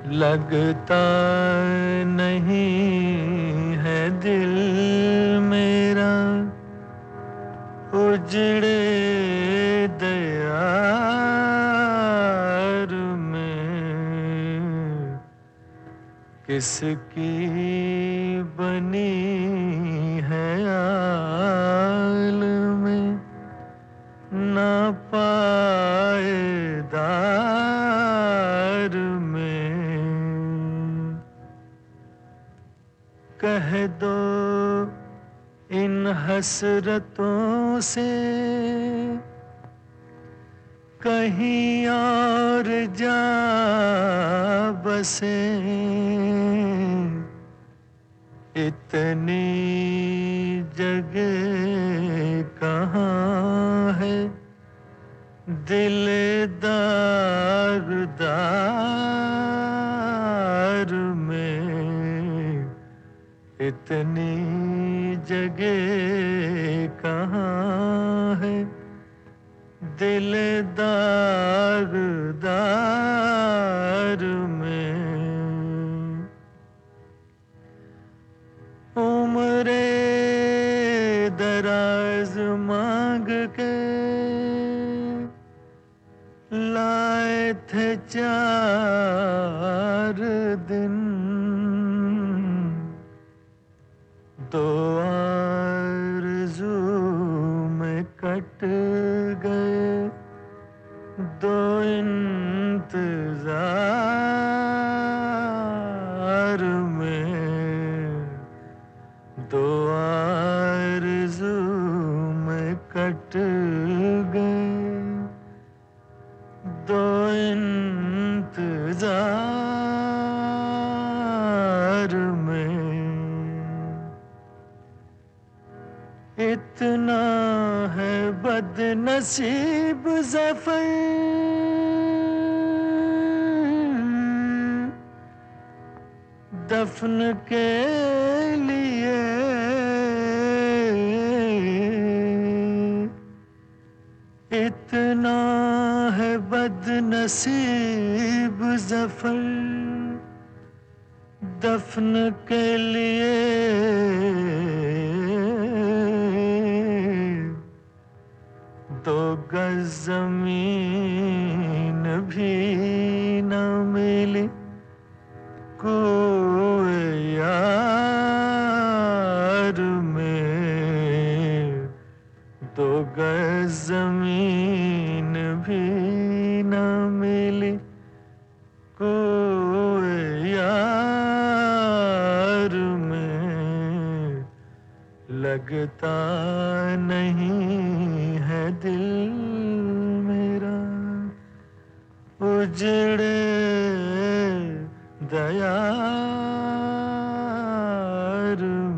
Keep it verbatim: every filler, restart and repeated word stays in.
लगता नहीं है दिल मेरा उजड़े दयार में, किसकी बनी है आल में ना पायदार में। कह दो इन हसरतों से कहीं और जा बसे, इतनी जगह कहाँ है दिल दागदार में, इतनी जगह कहाँ है दिल दागदार में। उम्रे दराज मांग के लाए थे चार दिन, दो आरज़ू में कट गए दो इंतजार में, दो आरज़ू में कट गए दो इंतजार में। इतना है बदनसीब ज़फ़र दफन के लिए, इतना है बदनसीब ज़फ़र दफन के लिए, दो गज ज़मीन भी न मिली कोई यार में, दो गज ज़मीन भी न मिली कोई यार में। लगता नहीं है दिल मेरा उजड़े दयार